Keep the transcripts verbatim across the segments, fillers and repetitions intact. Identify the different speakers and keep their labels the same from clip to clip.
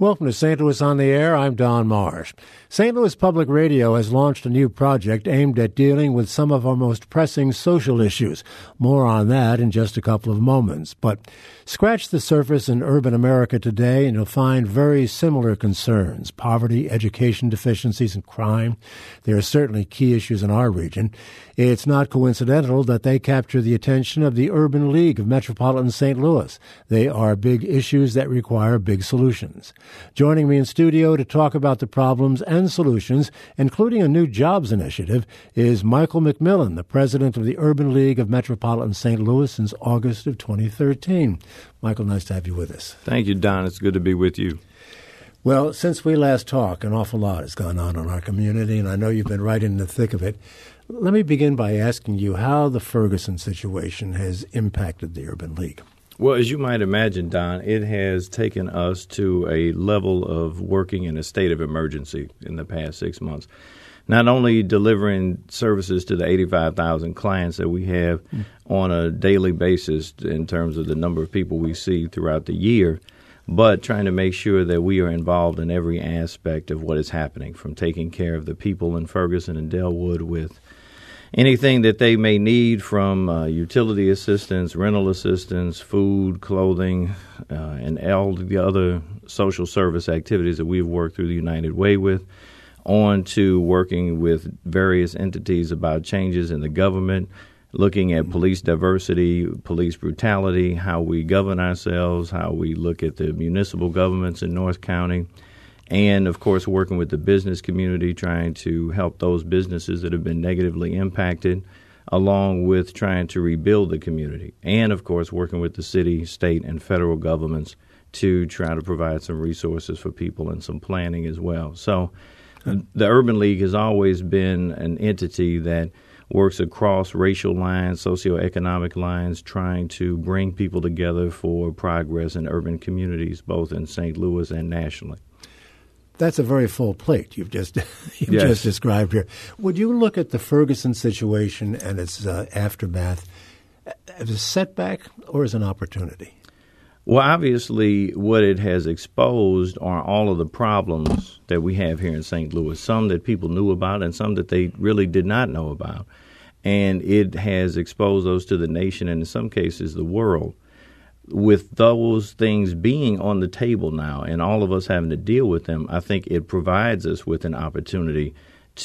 Speaker 1: Welcome to Saint Louis on the Air. I'm Don Marsh. Saint Louis Public Radio has launched a new project aimed at dealing with some of our most pressing social issues. More on that in just a couple of moments. But scratch the surface in urban America today and you'll find very similar concerns: poverty, education deficiencies, and crime. There are certainly key issues in our region. It's not coincidental that they capture the attention of the Urban League of Metropolitan Saint Louis. They are big issues that require big solutions. Joining me in studio to talk about the problems and solutions, including a new jobs initiative, is Michael McMillan, the president of the Urban League of Metropolitan Saint Louis since August of twenty thirteen. Michael, nice to have you with us.
Speaker 2: Thank you, Don. It's good to be with you.
Speaker 1: Well, since we last talked, an awful lot has gone on in our community, and I know you've been right in the thick of it. Let me begin by asking you how the Ferguson situation has impacted the Urban League.
Speaker 2: Well, as you might imagine, Don, it has taken us to a level of working in a state of emergency in the past six months. Not only delivering services to the eighty-five thousand clients that we have mm. on a daily basis in terms of the number of people we see throughout the year, but trying to make sure that we are involved in every aspect of what is happening, from taking care of the people in Ferguson and Delwood with anything that they may need, from uh, utility assistance, rental assistance, food, clothing, uh, and all the other social service activities that we've worked through the United Way with, on to working with various entities about changes in the government, looking at police diversity, police brutality, how we govern ourselves, how we look at the municipal governments in North County, and, of course, working with the business community, trying to help those businesses that have been negatively impacted, along with trying to rebuild the community. And, of course, working with the city, state, and federal governments to try to provide some resources for people and some planning as well. So the Urban League has always been an entity that works across racial lines, socioeconomic lines, trying to bring people together for progress in urban communities, both in Saint Louis and nationally.
Speaker 1: That's a very full plate you've just you've
Speaker 2: yes.
Speaker 1: just described here. Would you look at the Ferguson situation and its uh, aftermath as a setback or as an opportunity?
Speaker 2: Well, obviously, what it has exposed are all of the problems that we have here in Saint Louis, some that people knew about and some that they really did not know about. And it has exposed those to the nation and, in some cases, the world. With those things being on the table now and all of us having to deal with them, I think it provides us with an opportunity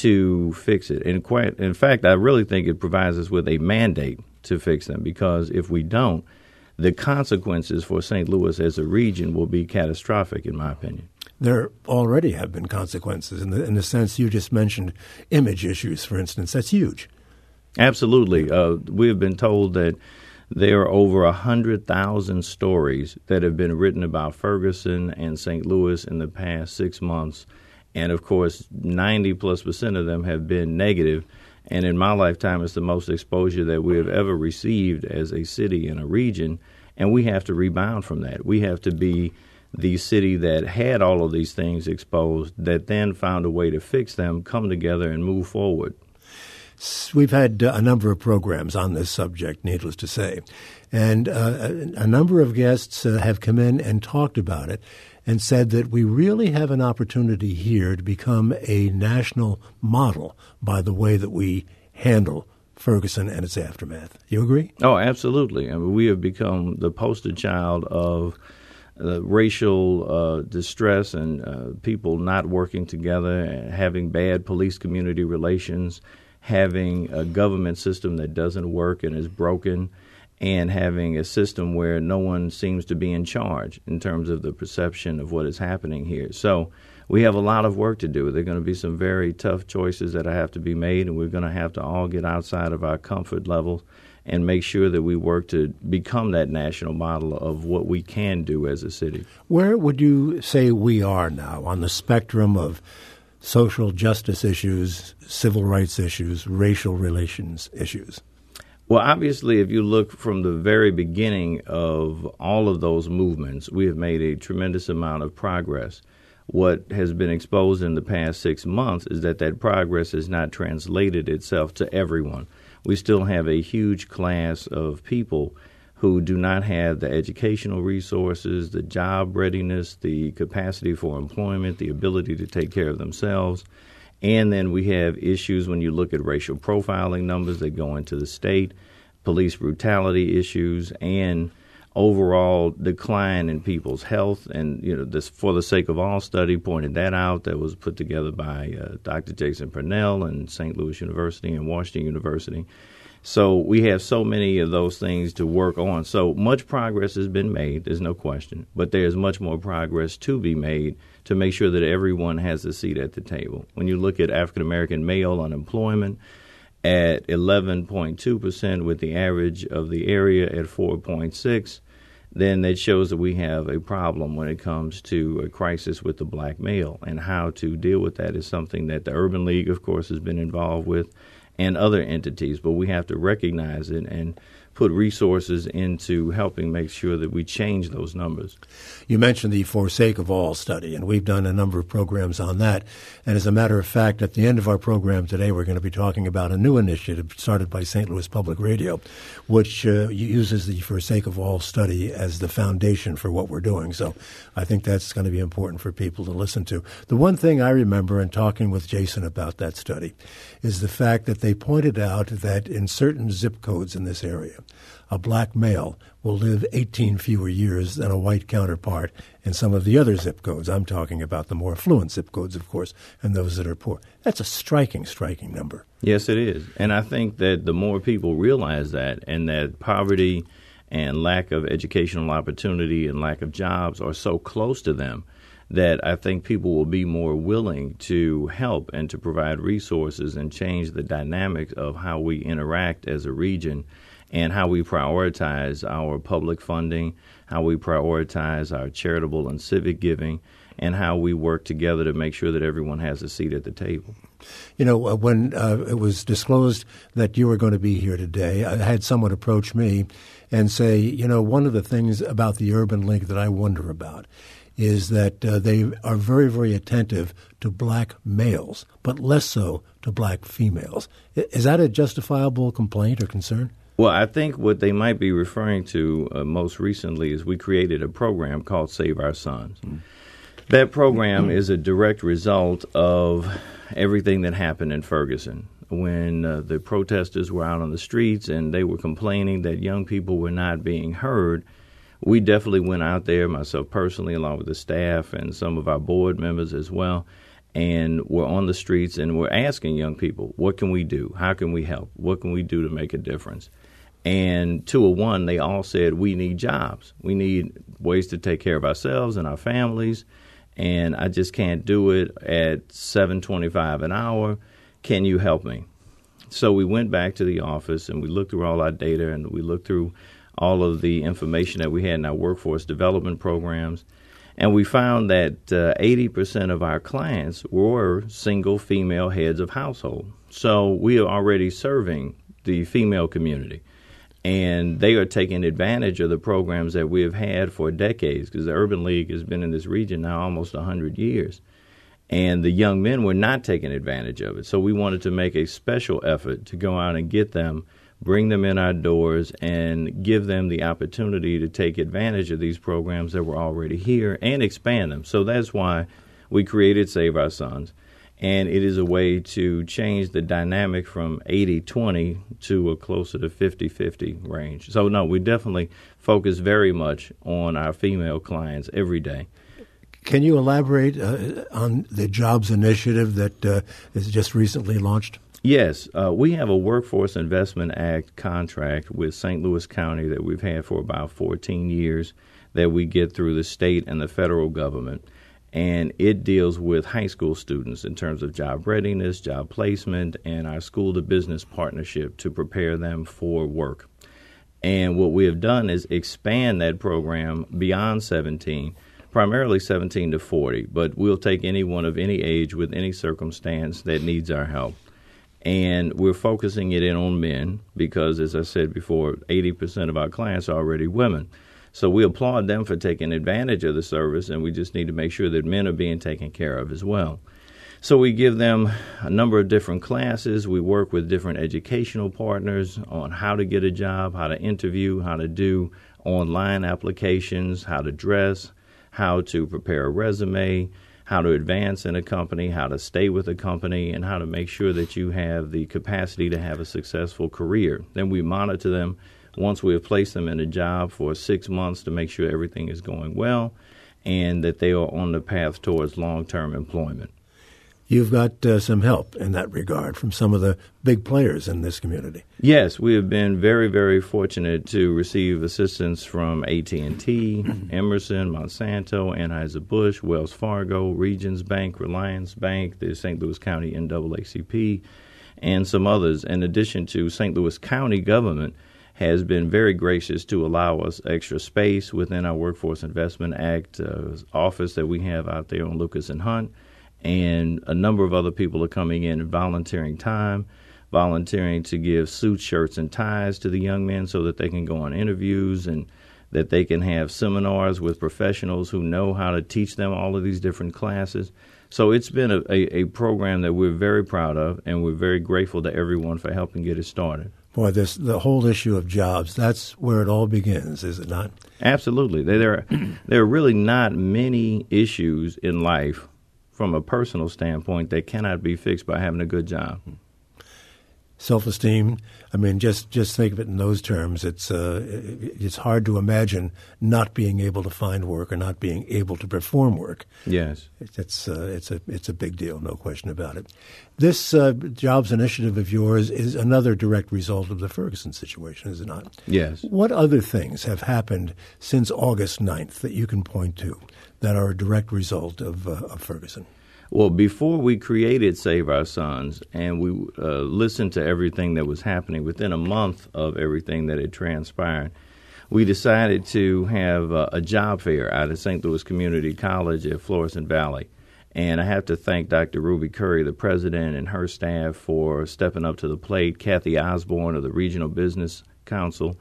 Speaker 2: to fix it. And quite, in fact, I really think it provides us with a mandate to fix them, because if we don't, the consequences for Saint Louis as a region will be catastrophic, in my opinion.
Speaker 1: There already have been consequences in the, in the sense you just mentioned, image issues, for instance. That's huge.
Speaker 2: Absolutely. Uh, we have been told that there are over one hundred thousand stories that have been written about Ferguson and Saint Louis in the past six months. And, of course, ninety plus percent of them have been negative. And in my lifetime, it's the most exposure that we have ever received as a city and a region. And we have to rebound from that. We have to be the city that had all of these things exposed, that then found a way to fix them, come together, and move forward.
Speaker 1: We've had uh, a number of programs on this subject, needless to say, and uh, a, a number of guests uh, have come in and talked about it and said that we really have an opportunity here to become a national model by the way that we handle Ferguson and its aftermath. You agree?
Speaker 2: Oh, absolutely. I mean, we have become the poster child of uh, racial uh, distress and uh, people not working together, having bad police-community relations, having a government system that doesn't work and is broken, and having a system where no one seems to be in charge in terms of the perception of what is happening here. So we have a lot of work to do. There are going to be some very tough choices that have to be made, and we're going to have to all get outside of our comfort level and make sure that we work to become that national model of what we can do as a city.
Speaker 1: Where would you say we are now on the spectrum of social justice issues, civil rights issues, racial relations issues?
Speaker 2: Well, obviously, if you look from the very beginning of all of those movements, we have made a tremendous amount of progress. What has been exposed in the past six months is that that progress has not translated itself to everyone. We still have a huge class of people who do not have the educational resources, the job readiness, the capacity for employment, the ability to take care of themselves. And then we have issues when you look at racial profiling numbers that go into the state, police brutality issues, and overall decline in people's health. And, you know, this For the Sake of All study pointed that out. That was put together by uh, Doctor Jason Purnell and Saint Louis University and Washington University. So we have so many of those things to work on. So much progress has been made, there's no question, but there's much more progress to be made to make sure that everyone has a seat at the table. When you look at African-American male unemployment at eleven point two percent with the average of the area at four point six, then that shows that we have a problem when it comes to a crisis with the black male. And how to deal with that is something that the Urban League, of course, has been involved with, and other entities, but we have to recognize it and put resources into helping make sure that we change those numbers.
Speaker 1: You mentioned the For Sake of All study, and we've done a number of programs on that. And as a matter of fact, at the end of our program today, we're going to be talking about a new initiative started by Saint Louis Public Radio, which uh, uses the For Sake of All study as the foundation for what we're doing. So I think that's going to be important for people to listen to. The one thing I remember in talking with Jason about that study is the fact that they pointed out that in certain zip codes in this area, a black male will live eighteen fewer years than a white counterpart in some of the other zip codes. I'm talking about the more affluent zip codes, of course, and those that are poor. That's a striking, striking number.
Speaker 2: Yes, it is. And I think that the more people realize that, and that poverty and lack of educational opportunity and lack of jobs are so close to them, that I think people will be more willing to help and to provide resources and change the dynamics of how we interact as a region and how we prioritize our public funding, how we prioritize our charitable and civic giving, and how we work together to make sure that everyone has a seat at the table.
Speaker 1: You know, when uh, it was disclosed that you were going to be here today, I had someone approach me and say, you know, one of the things about the Urban League that I wonder about is that uh, they are very, very attentive to black males, but less so to black females. Is that a justifiable complaint or concern?
Speaker 2: Well, I think what they might be referring to uh, most recently is we created a program called Save Our Sons. Mm. That program mm-hmm. is a direct result of everything that happened in Ferguson when uh, the protesters were out on the streets and they were complaining that young people were not being heard. We definitely went out there, myself personally, along with the staff and some of our board members as well, and we're on the streets and we're asking young people, what can we do? How can we help? What can we do to make a difference? And two oh one, they all said, we need jobs. We need ways to take care of ourselves and our families, and I just can't do it at seven twenty-five an hour. Can you help me? So we went back to the office and we looked through all our data and we looked through all of the information that we had in our workforce development programs, and we found that uh, eighty percent of our clients were single female heads of household. So we are already serving the female community. And they are taking advantage of the programs that we have had for decades, because the Urban League has been in this region now almost one hundred years. And the young men were not taking advantage of it. So we wanted to make a special effort to go out and get them, bring them in our doors, and give them the opportunity to take advantage of these programs that were already here and expand them. So that's why we created Save Our Sons. And it is a way to change the dynamic from eighty twenty to a closer to fifty-fifty range. So, no, we definitely focus very much on our female clients every day.
Speaker 1: Can you elaborate uh, on the Jobs Initiative that uh, is just recently launched?
Speaker 2: Yes. Uh, we have a Workforce Investment Act contract with Saint Louis County that we've had for about fourteen years that we get through the state and the federal government. And it deals with high school students in terms of job readiness, job placement, and our school-to-business partnership to prepare them for work. And what we have done is expand that program beyond seventeen, primarily seventeen to forty, but we'll take anyone of any age with any circumstance that needs our help. And we're focusing it in on men because, as I said before, eighty percent of our clients are already women. So we applaud them for taking advantage of the service, and we just need to make sure that men are being taken care of as well. So we give them a number of different classes. We work with different educational partners on how to get a job, how to interview, how to do online applications, how to dress, how to prepare a resume, how to advance in a company, how to stay with a company, and how to make sure that you have the capacity to have a successful career. Then we monitor them once we have placed them in a job for six months to make sure everything is going well and that they are on the path towards long-term employment.
Speaker 1: You've got uh, some help in that regard from some of the big players in this community.
Speaker 2: Yes, we have been very, very fortunate to receive assistance from A T and T, Emerson, Monsanto, Anheuser-Busch, Wells Fargo, Regions Bank, Reliance Bank, the Saint Louis County N double A C P, and some others. In addition to Saint Louis County government has been very gracious to allow us extra space within our Workforce Investment Act uh, office that we have out there on Lucas and Hunt. And a number of other people are coming in and volunteering time, volunteering to give suits, shirts, and ties to the young men so that they can go on interviews and that they can have seminars with professionals who know how to teach them all of these different classes. So it's been a, a, a program that we're very proud of, and we're very grateful to everyone for helping get it started.
Speaker 1: Boy, this the whole issue of jobs, that's where it all begins, is it not?
Speaker 2: Absolutely. There are, there are really not many issues in life from a personal standpoint that cannot be fixed by having a good job.
Speaker 1: Self-esteem, I mean, just, just think of it in those terms. It's uh, it's hard to imagine not being able to find work or not being able to perform work.
Speaker 2: Yes.
Speaker 1: It's, uh, it's, a, it's a big deal, no question about it. This uh, jobs initiative of yours is another direct result of the Ferguson situation, is it not?
Speaker 2: Yes.
Speaker 1: What other things have happened since August ninth that you can point to that are a direct result of, uh, of Ferguson?
Speaker 2: Well, before we created Save Our Sons and we uh, listened to everything that was happening, within a month of everything that had transpired, we decided to have uh, a job fair out at Saint Louis Community College at Florissant Valley. And I have to thank Doctor Ruby Curry, the president, and her staff for stepping up to the plate, Kathy Osborne of the Regional Business Council,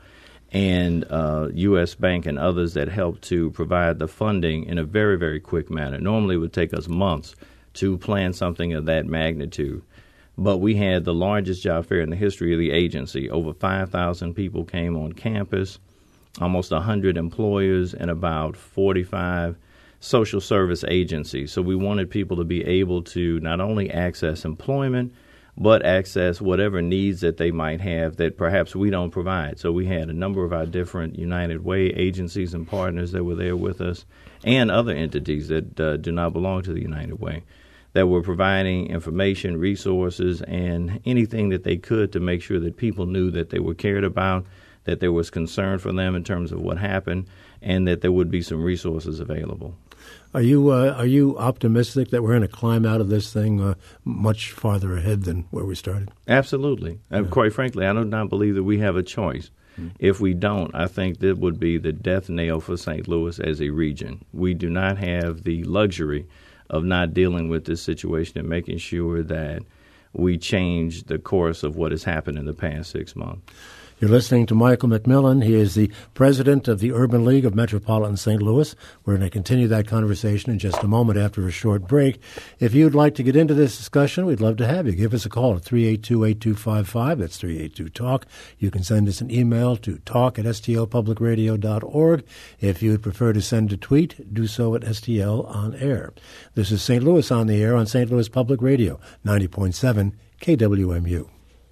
Speaker 2: and uh, U S Bank and others that helped to provide the funding in a very, very quick manner. Normally it would take us months to plan something of that magnitude. But we had the largest job fair in the history of the agency. Over five thousand people came on campus, almost one hundred employers, and about forty-five social service agencies. So we wanted people to be able to not only access employment, but access whatever needs that they might have that perhaps we don't provide. So we had a number of our different United Way agencies and partners that were there with us, and other entities that uh, do not belong to the United Way, that were providing information, resources, and anything that they could to make sure that people knew that they were cared about, that there was concern for them in terms of what happened, and that there would be some resources available.
Speaker 1: Are you uh, are you optimistic that we're going to climb out of this thing uh, much farther ahead than where we started?
Speaker 2: Absolutely. Yeah. And quite frankly, I do not believe that we have a choice. Mm-hmm. If we don't, I think that would be the death nail for Saint Louis as a region. We do not have the luxury of not dealing with this situation and making sure that we change the course of what has happened in the past six months.
Speaker 1: You're listening to Michael McMillan. He is the president of the Urban League of Metropolitan Saint Louis. We're going to continue that conversation in just a moment after a short break. If you'd like to get into this discussion, we'd love to have you. Give us a call at three eight two, eight two five five. That's three eight two talk. You can send us an email to talk at s t l public radio dot org. If you would prefer to send a tweet, do so at S T L On Air. This is Saint Louis on the Air on Saint Louis Public Radio, ninety point seven K W M U.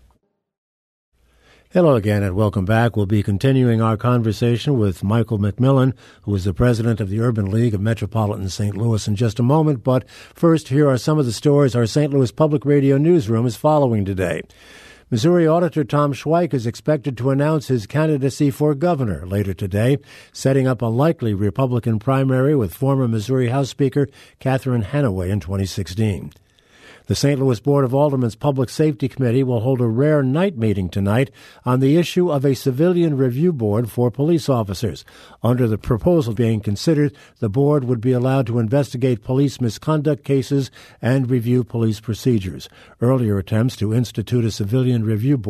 Speaker 1: Hello again and welcome back. We'll be continuing our conversation with Michael McMillan, who is the president of the Urban League of Metropolitan Saint Louis, in just a moment. But first, here are some of the stories our Saint Louis Public Radio newsroom is following today. Missouri Auditor Tom Schweik is expected to announce his candidacy for governor later today, setting up a likely Republican primary with former Missouri House Speaker Catherine Hanaway in twenty sixteen. The Saint Louis Board of Aldermen's Public Safety Committee will hold a rare night meeting tonight on the issue of a civilian review board for police officers. Under the proposal being considered, the board would be allowed to investigate police misconduct cases and review police procedures. Earlier attempts to institute a civilian review board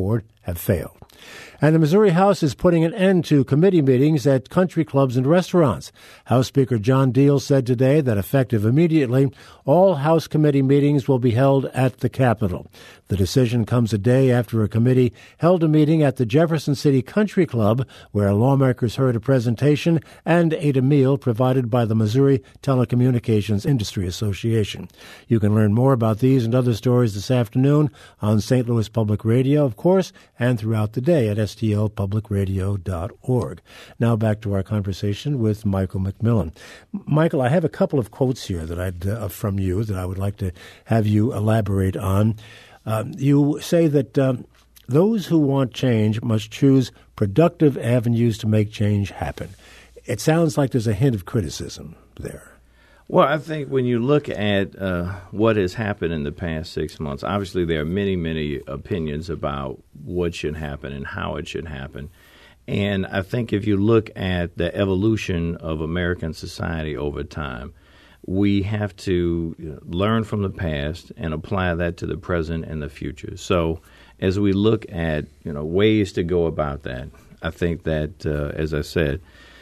Speaker 1: have failed. And the Missouri House is putting an end to committee meetings at country clubs and restaurants. House Speaker John Deal said today that effective immediately, all House committee meetings will be held at the Capitol. The decision comes a day after a committee held a meeting at the Jefferson City Country Club, where lawmakers heard a presentation and ate a meal provided by the Missouri Telecommunications Industry Association. You can learn more about these and other stories this afternoon on Saint Louis Public Radio, of course, and throughout the day at S T L public radio dot org. Now back to our conversation with Michael McMillan. Michael, I have a couple of quotes here that I'd uh, from you that I would like to have you elaborate on. Um, you say that um, those who want change must choose productive avenues to make change happen. It sounds like there's a hint of criticism there.
Speaker 2: Well, I think when you look at uh, what has happened in the past six months, obviously there are many, many opinions about what should happen and how it should happen. And I think if you look at the evolution of American society over time, we have to you know, learn from the past and apply that to the present and the future. So as we look at you know ways to go about that, I think that, uh, as I said,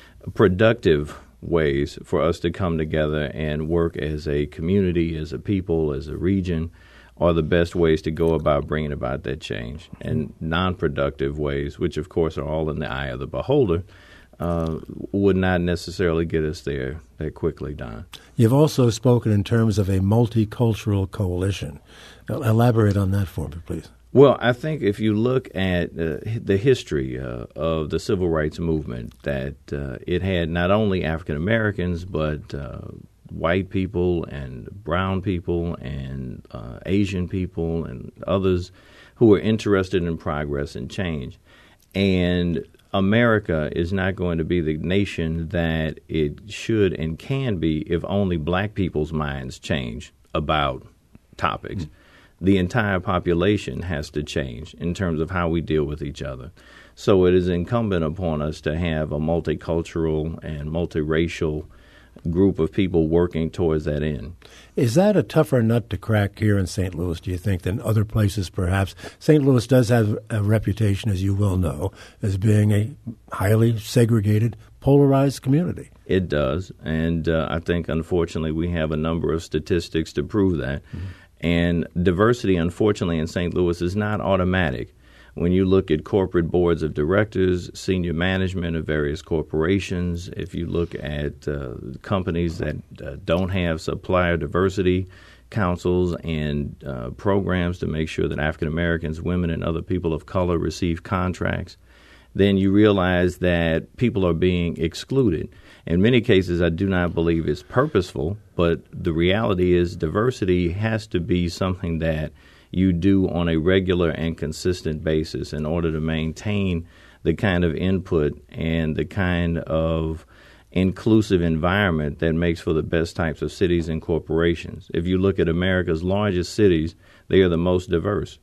Speaker 2: productive ways for us to come together and work as a community, as a people, as a region, are the best ways to go about bringing about that change. And non-productive ways, which of course are all in the eye of the beholder, uh, would not necessarily get us there that quickly, Don.
Speaker 1: You've also spoken in terms of a multicultural coalition. Elaborate on that for me, please.
Speaker 2: Well, I think if you look at uh, the history uh, of the civil rights movement, that uh, it had not only African Americans, but uh, white people and brown people and uh, Asian people and others who were interested in progress and change. And America is not going to be the nation that it should and can be if only black people's minds change about topics. Mm-hmm. The entire population has to change in terms of how we deal with each other. So it is incumbent upon us to have a multicultural and multiracial group of people working towards that end.
Speaker 1: Is that a tougher nut to crack here in Saint Louis, do you think, than other places perhaps? Saint Louis does have a reputation, as you well know, as being a highly segregated, polarized community.
Speaker 2: It does, and uh, I think, unfortunately, we have a number of statistics to prove that. Mm-hmm. And diversity, unfortunately, in Saint Louis is not automatic. When you look at corporate boards of directors, senior management of various corporations, if you look at uh, companies that uh, don't have supplier diversity councils and uh, programs to make sure that African Americans, women, and other people of color receive contracts, then you realize that people are being excluded. In many cases, I do not believe it's purposeful, but the reality is diversity has to be something that you do on a regular and consistent basis in order to maintain the kind of input and the kind of inclusive environment that makes for the best types of cities and corporations. If you look at America's largest cities, they are the most diverse.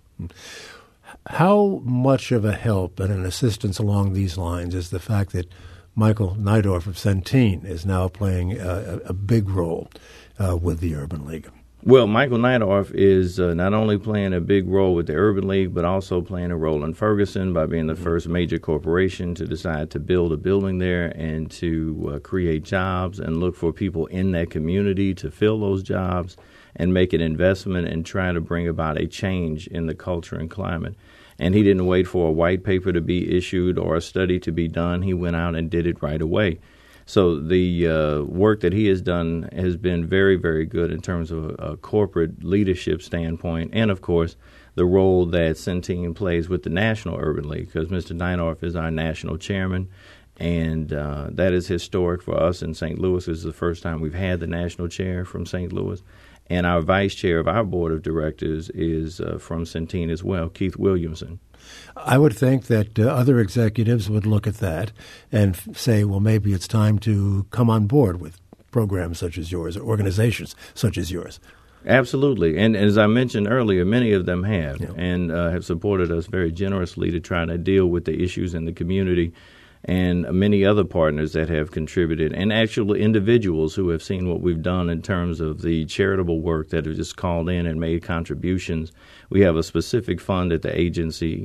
Speaker 1: How much of a help and an assistance along these lines is the fact that Michael Neidorff of Centene is now playing a, a big role uh, with the Urban League?
Speaker 2: Well, Michael Neidorff is uh, not only playing a big role with the Urban League, but also playing a role in Ferguson by being the first major corporation to decide to build a building there and to uh, create jobs and look for people in that community to fill those jobs and make an investment and try to bring about a change in the culture and climate. And he didn't wait for a white paper to be issued or a study to be done. He went out and did it right away. So the uh, work that he has done has been very, very good in terms of a, a corporate leadership standpoint, and, of course, the role that Centene plays with the National Urban League, because Mister Neidorff is our national chairman, and uh, that is historic for us in Saint Louis. This is the first time we've had the national chair from Saint Louis. And our vice chair of our board of directors is uh, from Centene as well, Keith Williamson.
Speaker 1: I would think that uh, other executives would look at that and f- say, well, maybe it's time to come on board with programs such as yours or organizations such as yours.
Speaker 2: Absolutely. And as I mentioned earlier, many of them have
Speaker 1: yeah.
Speaker 2: and uh, have supported us very generously to try to deal with the issues in the community, and many other partners that have contributed, and actual individuals who have seen what we've done in terms of the charitable work that have just called in and made contributions. We have a specific fund at the agency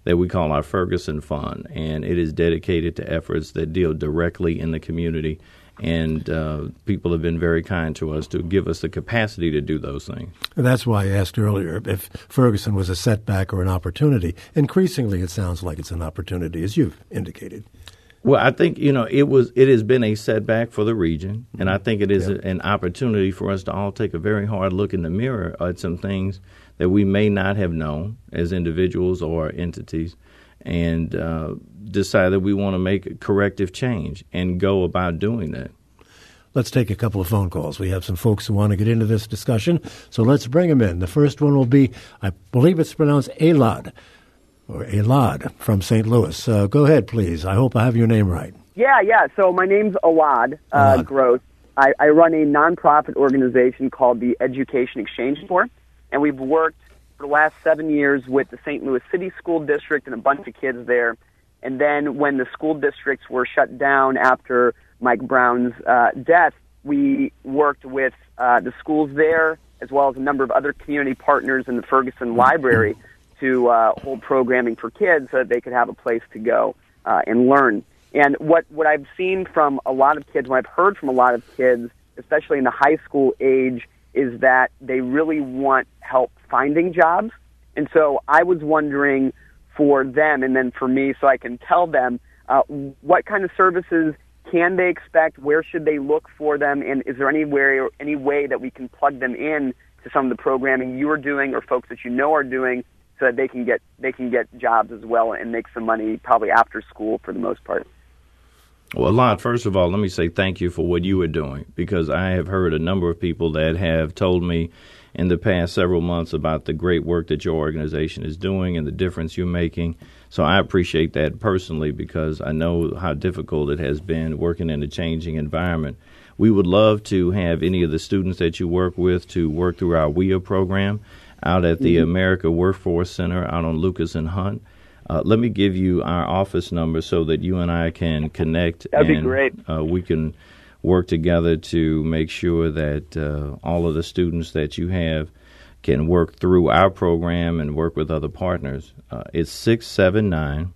Speaker 2: that we call our Ferguson Fund, and it is dedicated to efforts that deal directly in the community. And uh, people have been very kind to us to give us the capacity to do those things.
Speaker 1: And that's why I asked earlier if Ferguson was a setback or an opportunity. Increasingly, it sounds like it's an opportunity, as you've indicated.
Speaker 2: Well, I think, you know, it was it has been a setback for the region, and I think it is yeah. a, an opportunity for us to all take a very hard look in the mirror at some things that we may not have known as individuals or entities, and uh, decide that we want to make a corrective change and go about doing that.
Speaker 1: Let's take a couple of phone calls. We have some folks who want to get into this discussion, so let's bring them in. The first one will be, I believe it's pronounced Elad, or Elad from Saint Louis. Uh, go ahead, please. I hope I have your name right.
Speaker 3: Yeah, yeah. So my name's Elad uh, Elad. Gross. I, I run a nonprofit organization called the Education Exchange Corps, and we've worked for the last seven years with the Saint Louis City School District and a bunch of kids there. And then when the school districts were shut down after Mike Brown's uh, death, we worked with uh, the schools there as well as a number of other community partners in the Ferguson Library to uh, hold programming for kids so that they could have a place to go uh, and learn. And what, what I've seen from a lot of kids, what I've heard from a lot of kids, especially in the high school age, is that they really want help finding jobs. And so I was wondering for them and then for me, so I can tell them uh, what kind of services can they expect, where should they look for them, and is there any way, any way that we can plug them in to some of the programming you are doing or folks that you know are doing so that they can get they can get jobs as well and make some money probably after school for the most part.
Speaker 2: Well, Elad, first of all, let me say thank you for what you are doing, because I have heard a number of people that have told me in the past several months about the great work that your organization is doing and the difference you're making. So I appreciate that personally, because I know how difficult it has been working in a changing environment. We would love to have any of the students that you work with to work through our W I A program out at the mm-hmm. America Workforce Center out on Lucas and Hunt. Uh, let me give you our office number so that you and I can connect.
Speaker 3: That'd
Speaker 2: and,
Speaker 3: be great.
Speaker 2: Uh, we can work together to make sure that uh, all of the students that you have can work through our program and work with other partners. Uh, it's six seven nine,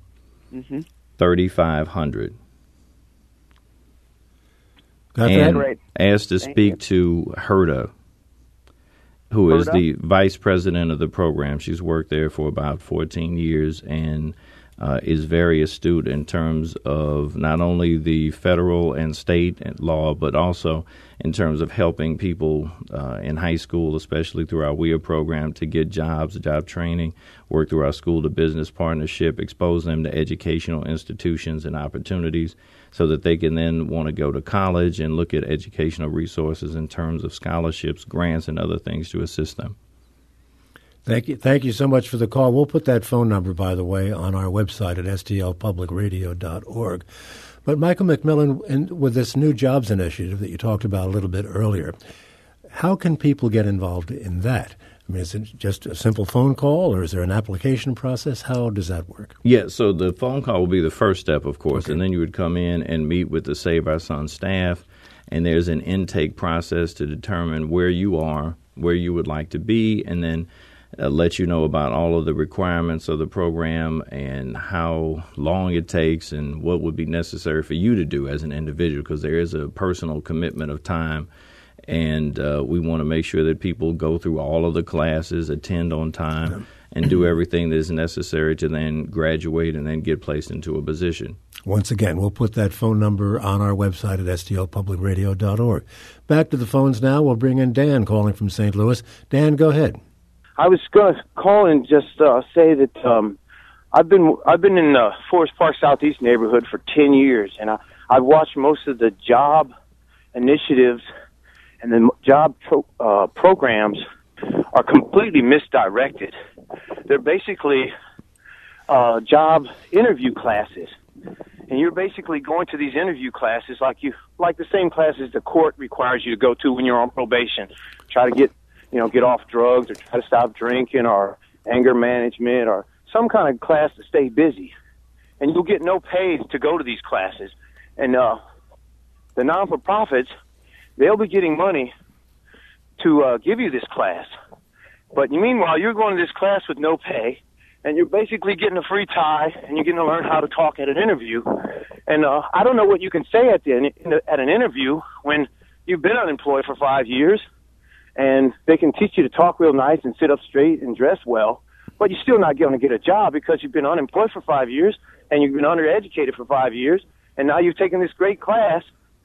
Speaker 2: three five zero zero.
Speaker 1: Got
Speaker 2: and
Speaker 1: that?
Speaker 3: Great.
Speaker 2: Asked to
Speaker 3: Thank
Speaker 2: speak
Speaker 3: you.
Speaker 2: to Herta, who
Speaker 3: Herta?
Speaker 2: is the vice president of the program. She's worked there for about fourteen years and uh, is very astute in terms of not only the federal and state law, but also in terms of helping people uh, in high school, especially through our W I A program, to get jobs, job training, work through our school-to-business partnership, expose them to educational institutions and opportunities so that they can then want to go to college and look at educational resources in terms of scholarships, grants, and other things to assist them.
Speaker 1: Thank you. Thank you so much for the call. We'll put that phone number, by the way, on our website at s t l public radio dot org. But Michael McMillan, in, with this new jobs initiative that you talked about a little bit earlier, how can people get involved in that? I mean, is it just a simple phone call, or is there an application process? How does that work?
Speaker 2: Yeah, so the phone call will be the first step, of course,
Speaker 1: okay.
Speaker 2: and then you would come in and meet with the Save Our Son staff, and there's an intake process to determine where you are, where you would like to be, and then uh, let you know about all of the requirements of the program and how long it takes and what would be necessary for you to do as an individual, because there is a personal commitment of time. And uh, we want to make sure that people go through all of the classes, attend on time, and do everything that is necessary to then graduate and then get placed into a position.
Speaker 1: Once again, we'll put that phone number on our website at s t l public radio dot org. Back to the phones now. We'll bring in Dan calling from Saint Louis. Dan, go ahead.
Speaker 4: I was going to call and just uh, say that um, I've been I've been in the Forest Park Southeast neighborhood for ten years, and I, I've watched most of the job initiatives and the job pro, uh, programs are completely misdirected. They're basically uh, job interview classes, and you're basically going to these interview classes like you like the same classes the court requires you to go to when you're on probation. Try to get you know get off drugs, or try to stop drinking, or anger management, or some kind of class to stay busy, and you'll get no pay to go to these classes. And uh, the non-for-profits, they'll be getting money to uh, give you this class. But meanwhile, you're going to this class with no pay, and you're basically getting a free tie, and you're getting to learn how to talk at an interview. And uh, I don't know what you can say at the at an interview when you've been unemployed for five years, and they can teach you to talk real nice and sit up straight and dress well, but you're still not going to get a job because you've been unemployed for five years, and you've been undereducated for five years, and now you've taken this great class.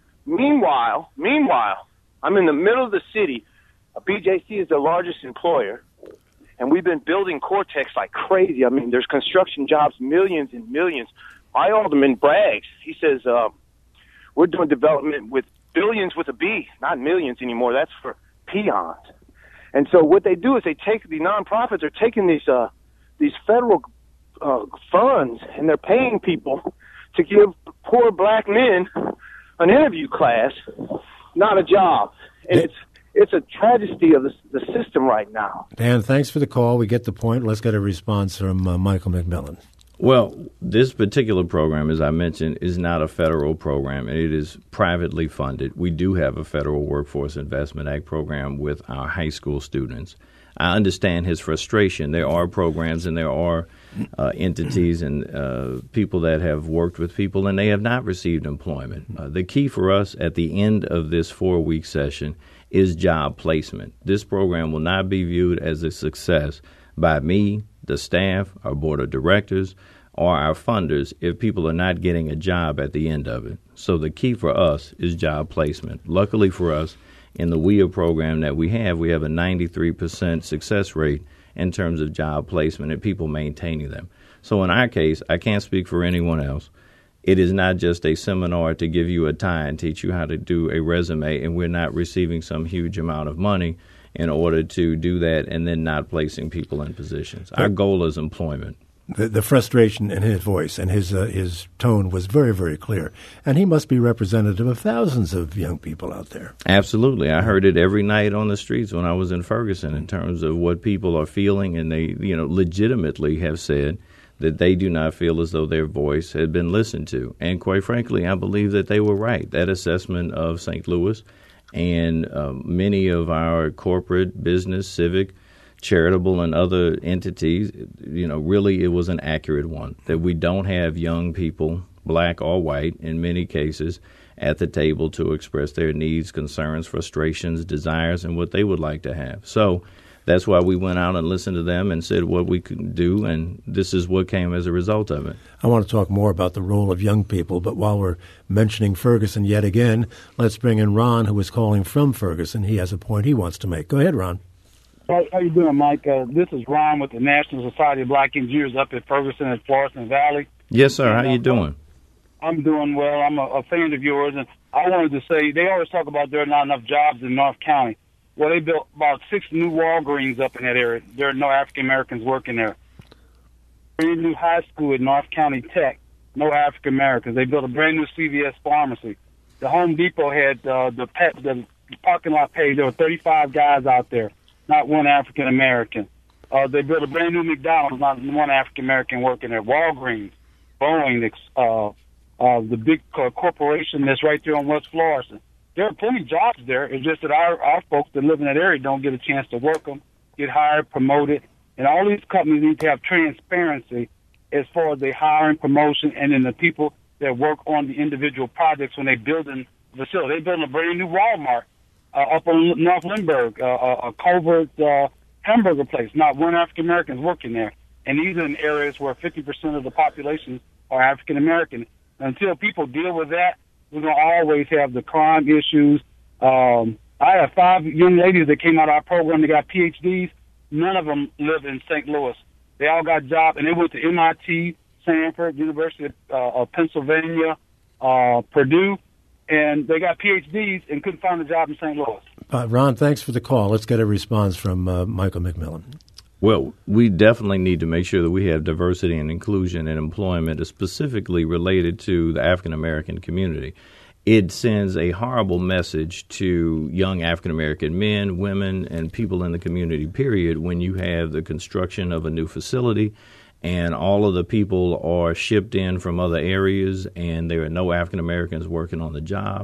Speaker 4: Meanwhile, meanwhile, I'm in the middle of the city. B J C is the largest employer, and we've been building Cortex like crazy. I mean, there's construction jobs, millions and millions. My alderman brags. He says, uh, we're doing development with billions with a B, not millions anymore. That's for peons. And so what they do is they take the nonprofits are taking these uh, these federal uh, funds, and they're paying people to give poor black men an interview class, not a job. And it's it's a tragedy of the, the system right now.
Speaker 1: Dan, thanks for the call. We get the point. Let's get a response from uh, Michael McMillan.
Speaker 2: Well, this particular program, as I mentioned, is not a federal program. It is privately funded. We do have a Federal Workforce Investment Act program with our high school students. I understand his frustration. There are programs and there are uh, entities and uh, people that have worked with people, and they have not received employment. Uh, the key for us at the end of this four-week session is job placement. This program will not be viewed as a success by me, the staff, our board of directors, or our funders if people are not getting a job at the end of it. So the key for us is job placement. Luckily for us, in the W I A program that we have, we have a ninety-three percent success rate in terms of job placement and people maintaining them. So in our case, I can't speak for anyone else. It is not just a seminar to give you a tie and teach you how to do a resume, and we're not receiving some huge amount of money in order to do that and then not placing people in positions. Our goal is employment.
Speaker 1: The, the frustration in his voice and his uh, his tone was very, very clear. And he must be representative of thousands of young people out there.
Speaker 2: Absolutely. I heard it every night on the streets when I was in Ferguson in terms of what people are feeling, and they, you know, legitimately have said that they do not feel as though their voice had been listened to. And quite frankly, I believe that they were right. That assessment of Saint Louis and uh, many of our corporate, business, civic, charitable, and other entities, you know, really it was an accurate one, that we don't have young people, black or white, in many cases, at the table to express their needs, concerns, frustrations, desires, and what they would like to have. So that's why we went out and listened to them and said what we could do, and this is what came as a result of it.
Speaker 1: I want to talk more about the role of young people, but while we're mentioning Ferguson yet again, let's bring in Ron, who is calling from Ferguson. He has a point he wants to make. Go ahead, Ron.
Speaker 5: How, how you doing, Mike? Uh, this is Ron with the National Society of Black Engineers up at Ferguson at Florissant Valley.
Speaker 2: Yes, sir.
Speaker 5: And,
Speaker 2: how you
Speaker 5: uh,
Speaker 2: doing?
Speaker 5: I'm doing well. I'm a, a fan of yours, and I wanted to say they always talk about there are not enough jobs in North County. Well, they built about six new Walgreens up in that area. There are no African Americans working there. Brand new high school at North County Tech, no African Americans. They built a brand new C V S pharmacy. The Home Depot had uh, the pet, the parking lot page. There were thirty-five guys out there, not one African American. Uh, they built a brand new McDonald's, not one African American working there. Walgreens, Boeing, uh, uh, the big uh, corporation that's right there on West Florissant. There are plenty of jobs there. It's just that our, our folks that live in that area don't get a chance to work them, get hired, promoted. And all these companies need to have transparency as far as they hiring, promotion, and then the people that work on the individual projects when they build in the facility. They're building a brand new Walmart uh, up on North Lindbergh, uh, a covert uh, hamburger place. Not one African American is working there. And these are in areas where fifty percent of the population are African American. Until people deal with that, we're going to always have the crime issues. Um, I have five young ladies that came out of our program. They got P H Ds. None of them live in Saint Louis. They all got jobs, and they went to M I T, Stanford, University of, uh, of Pennsylvania, uh, Purdue, and they got P H Ds and couldn't find a job in Saint Louis.
Speaker 1: Uh, Ron, thanks for the call. Let's get a response from uh, Michael McMillan.
Speaker 2: Well, we definitely need to make sure that we have diversity and inclusion in employment, specifically related to the African-American community. It sends a horrible message to young African-American men, women, and people in the community, period, when you have the construction of a new facility and all of the people are shipped in from other areas and there are no African-Americans working on the job.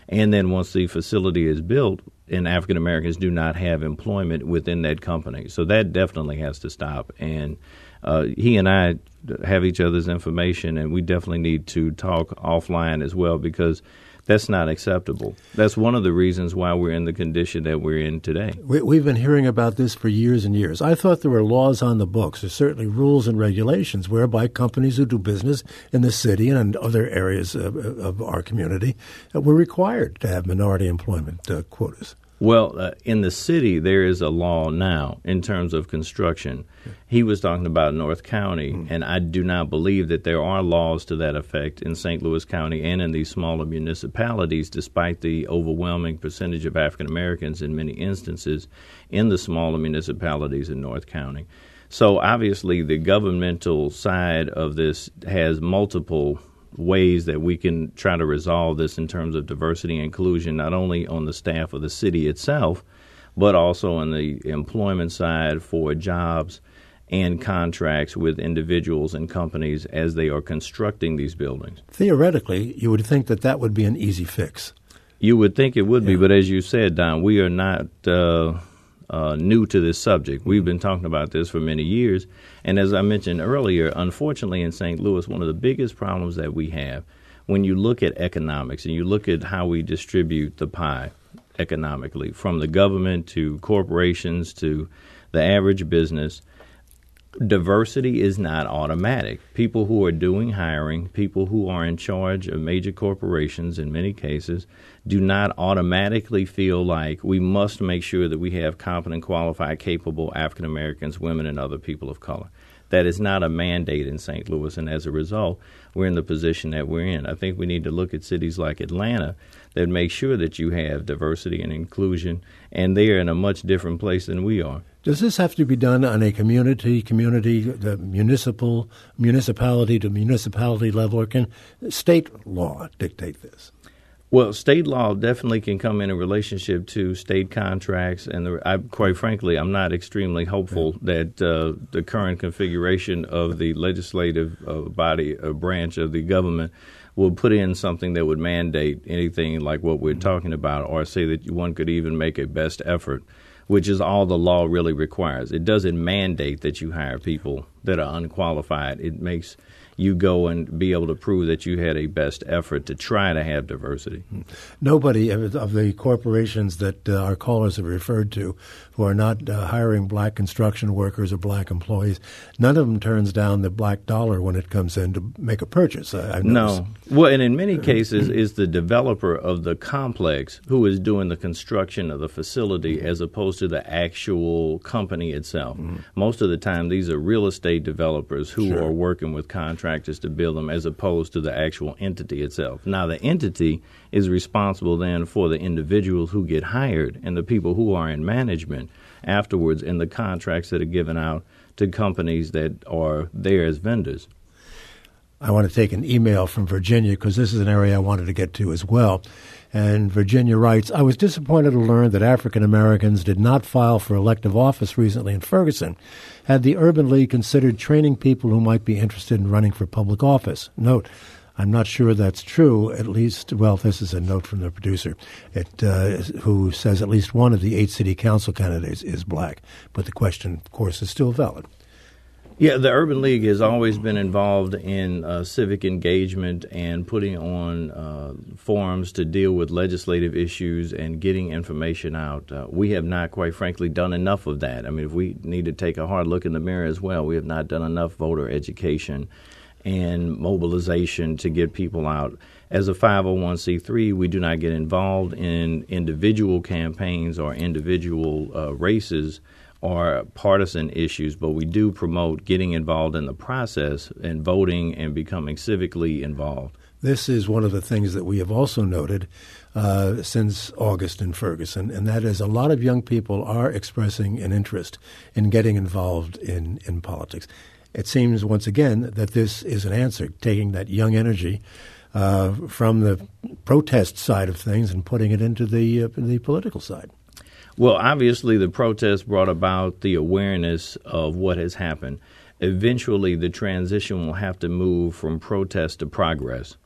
Speaker 2: And then once the facility is built, and African Americans do not have employment within that company. So that definitely has to stop. And uh, he and I have each other's information, and we definitely need to talk offline as well, because that's not acceptable. That's one of the reasons why we're in the condition that we're in today.
Speaker 1: We, we've been hearing about this for years and years. I thought there were laws on the books. There's certainly rules and regulations whereby companies who do business in the city and in other areas of, of our community were required to have minority employment uh, quotas.
Speaker 2: Well, uh, in the city, there is a law now in terms of construction. He was talking about North County, mm. and I do not believe that there are laws to that effect in Saint Louis County and in these smaller municipalities, despite the overwhelming percentage of African Americans in many instances in the smaller municipalities in North County. So obviously the governmental side of this has multiple ways that we can try to resolve this in terms of diversity and inclusion, not only on the staff of the city itself, but also on the employment side for jobs and contracts with individuals and companies as they are constructing these buildings.
Speaker 1: Theoretically, you would think that that would be an easy fix.
Speaker 2: You would think it would
Speaker 1: yeah.
Speaker 2: be, but as you said, Don, we are not uh, uh, new to this subject. We've been talking about this for many years. And as I mentioned earlier, unfortunately in Saint Louis, one of the biggest problems that we have when you look at economics and you look at how we distribute the pie economically, from the government to corporations to the average business, diversity is not automatic. People who are doing hiring, people who are in charge of major corporations in many cases, do not automatically feel like we must make sure that we have competent, qualified, capable African Americans, women, and other people of color. That is not a mandate in Saint Louis, and as a result, we're in the position that we're in. I think we need to look at cities like Atlanta that make sure that you have diversity and inclusion, and they're in a much different place than we are.
Speaker 1: Does this have to be done on a community, community, the municipal, municipality to municipality level, or can state law dictate this?
Speaker 2: Well, state law definitely can come in a relationship to state contracts, and the, I, quite frankly, I'm not extremely hopeful that uh, the current configuration of the legislative uh, body uh, branch of the government will put in something that would mandate anything like what we're talking about, or say that one could even make a best effort, which is all the law really requires. It doesn't mandate that you hire people that are unqualified. It makes you go and be able to prove that you had a best effort to try to have diversity.
Speaker 1: Nobody of the corporations that uh, our callers have referred to who are not uh, hiring black construction workers or black employees, none of them turns down the black dollar when it comes in to make a purchase. I, I've
Speaker 2: no. Well, and in many cases, it's the developer of the complex who is doing the construction of the facility as opposed to the actual company itself. Mm-hmm. Most of the time, these are real estate developers who sure. are working with contractors to build them as opposed to the actual entity itself. Now, the entity is responsible then for the individuals who get hired and the people who are in management afterwards and the contracts that are given out to companies that are there as vendors.
Speaker 1: I want to take an email from Virginia because this is an area I wanted to get to as well. And Virginia writes, I was disappointed to learn that African Americans did not file for elective office recently in Ferguson. Had the Urban League considered training people who might be interested in running for public office? Note, I'm not sure that's true, at least, well, this is a note from the producer, it, uh, who says at least one of the eight city council candidates is black. But the question, of course, is still valid.
Speaker 2: Yeah, the Urban League has always been involved in uh, civic engagement and putting on uh, forums to deal with legislative issues and getting information out. Uh, we have not, quite frankly, done enough of that. I mean, if we need to take a hard look in the mirror as well, we have not done enough voter education and mobilization to get people out. As a five oh one c three, we do not get involved in individual campaigns or individual uh, races or partisan issues, but we do promote getting involved in the process and voting and becoming civically involved.
Speaker 1: This is one of the things that we have also noted uh, since August in Ferguson, and that is a lot of young people are expressing an interest in getting involved in, in politics. It seems, once again, that this is an answer, taking that young energy uh, from the protest side of things and putting it into the, uh, the political side.
Speaker 2: Well, obviously, the protest brought about the awareness of what has happened. Eventually, the transition will have to move from protest to progress.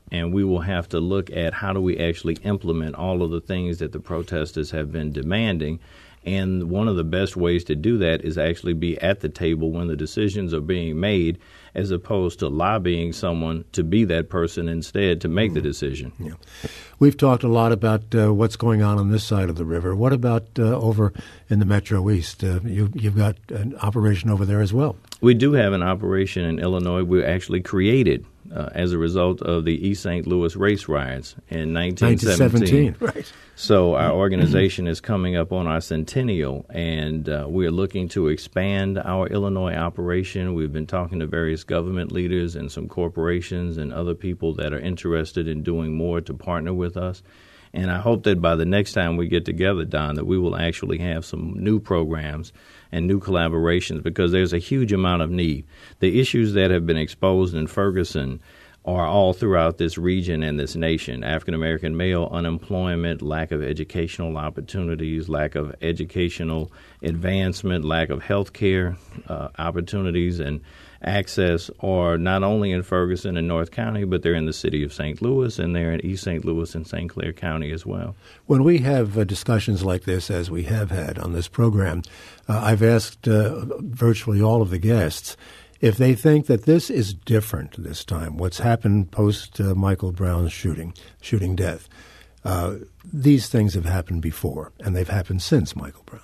Speaker 2: And we will have to look at how do we actually implement all of the things that the protesters have been demanding. And one of the best ways to do that is actually be at the table when the decisions are being made, as opposed to lobbying someone to be that person instead to make mm. the decision.
Speaker 1: Yeah. We've talked a lot about uh, what's going on on this side of the river. What about uh, over in the Metro East? Uh, you, you've got an operation over there as well.
Speaker 2: We do have an operation in Illinois. We actually created uh, as a result of the East Saint Louis race riots in nineteen seventeen.
Speaker 1: Right.
Speaker 2: So our organization is coming up on our centennial, and uh, we are looking to expand our Illinois operation. We've been talking to various government leaders and some corporations and other people that are interested in doing more to partner with us. And I hope that by the next time we get together, Don, that we will actually have some new programs and new collaborations, because there's a huge amount of need. The issues that have been exposed in Ferguson are all throughout this region and this nation. African-American male unemployment, lack of educational opportunities, lack of educational advancement, lack of health care uh, opportunities and access are not only in Ferguson and North County, but they're in the city of Saint Louis, and they're in East Saint Louis and Saint Clair County as well.
Speaker 1: When we have uh, discussions like this, as we have had on this program, uh, I've asked uh, virtually all of the guests if they think that this is different this time, what's happened post uh, Michael Brown's shooting, shooting death. Uh, these things have happened before, and they've happened since Michael Brown's.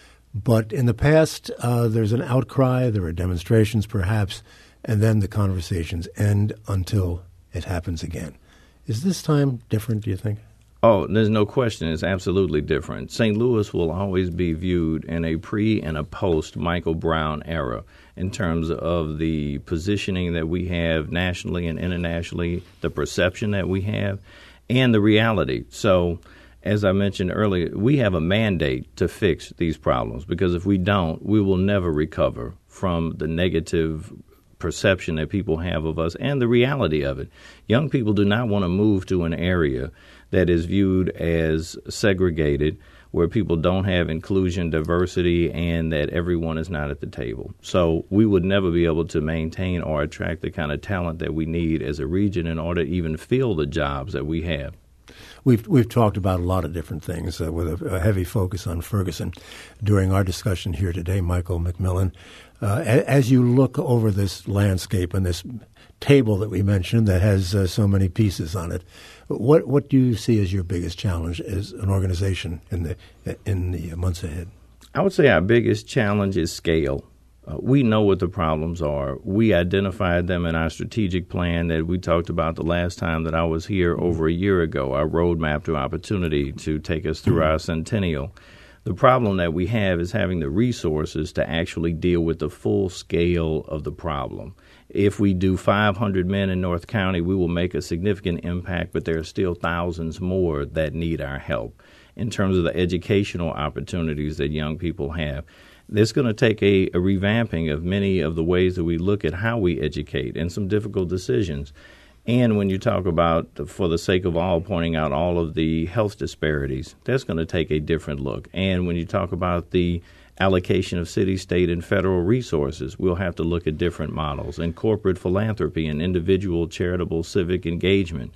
Speaker 1: But in the past, uh, there's an outcry, there are demonstrations perhaps, and then the conversations end until it happens again. Is this time different, do you think?
Speaker 2: Oh, there's no question. It's absolutely different. Saint Louis will always be viewed in a pre- and a post-Michael Brown era in terms of the positioning that we have nationally and internationally, the perception that we have, and the reality. So, as I mentioned earlier, we have a mandate to fix these problems, because if we don't, we will never recover from the negative perception that people have of us and the reality of it. Young people do not want to move to an area that is viewed as segregated, where people don't have inclusion, diversity, and that everyone is not at the table. So we would never be able to maintain or attract the kind of talent that we need as a region in order to even fill the jobs that we have.
Speaker 1: We've we've talked about a lot of different things uh, with a, a heavy focus on Ferguson during our discussion here today, Michael McMillan. Uh, a, as you look over this landscape and this table that we mentioned that has uh, so many pieces on it, what what do you see as your biggest challenge as an organization in the in the months ahead?
Speaker 2: I would say our biggest challenge is scale. Uh, we know what the problems are. We identified them in our strategic plan that we talked about the last time that I was here over a year ago, our roadmap to opportunity to take us through our centennial. The problem that we have is having the resources to actually deal with the full scale of the problem. If we do five hundred men in North County, we will make a significant impact, but there are still thousands more that need our help in terms of the educational opportunities that young people have. It's going to take a, a revamping of many of the ways that we look at how we educate and some difficult decisions. And when you talk about, for the sake of all, pointing out all of the health disparities, that's going to take a different look. And when you talk about the allocation of city, state, and federal resources, we'll have to look at different models and corporate philanthropy and individual charitable civic engagement.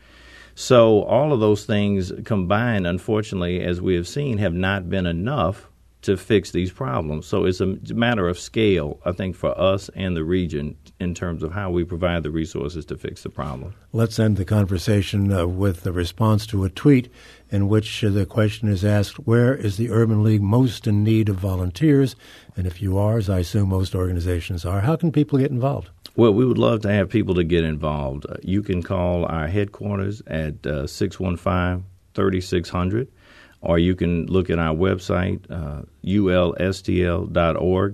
Speaker 2: So all of those things combined, unfortunately, as we have seen, have not been enough to fix these problems. So it's a matter of scale, I think, for us and the region in terms of how we provide the resources to fix the problem.
Speaker 1: Let's end the conversation uh, with a response to a tweet in which uh, the question is asked, where is the Urban League most in need of volunteers? And if you are, as I assume most organizations are, how can people get involved?
Speaker 2: Well, we would love to have people to get involved. Uh, you can call our headquarters at uh, six one five, three six zero zero. Or you can look at our website, uh, U L S T L dot org,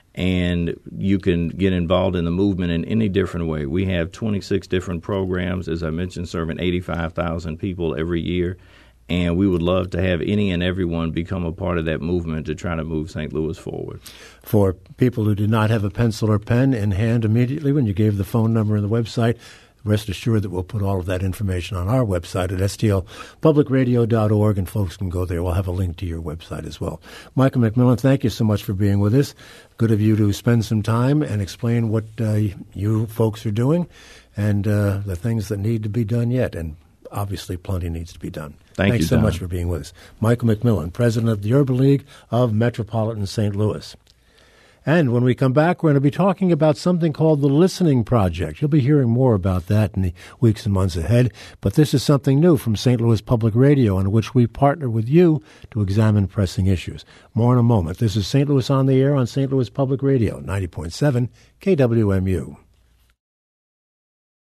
Speaker 2: and you can get involved in the movement in any different way. We have twenty-six different programs, as I mentioned, serving eighty-five thousand people every year, and we would love to have any and everyone become a part of that movement to try to move Saint Louis forward.
Speaker 1: For people who did not have a pencil or pen in hand immediately when you gave the phone number and the website, rest assured that we'll put all of that information on our website at S T L public radio dot org, and folks can go there. We'll have a link to your website as well. Michael McMillan, thank you so much for being with us. Good of you to spend some time and explain what uh, you folks are doing and uh, the things that need to be done yet. And obviously, plenty needs to be done.
Speaker 2: Thank
Speaker 1: Thanks
Speaker 2: you,
Speaker 1: so
Speaker 2: Don.
Speaker 1: much for being with us. Michael McMillan, president of the Urban League of Metropolitan Saint Louis. And when we come back, we're going to be talking about something called the Listening Project. You'll be hearing more about that in the weeks and months ahead. But this is something new from Saint Louis Public Radio, in which we partner with you to examine pressing issues. More in a moment. This is Saint Louis on the Air on Saint Louis Public Radio, ninety point seven K W M U.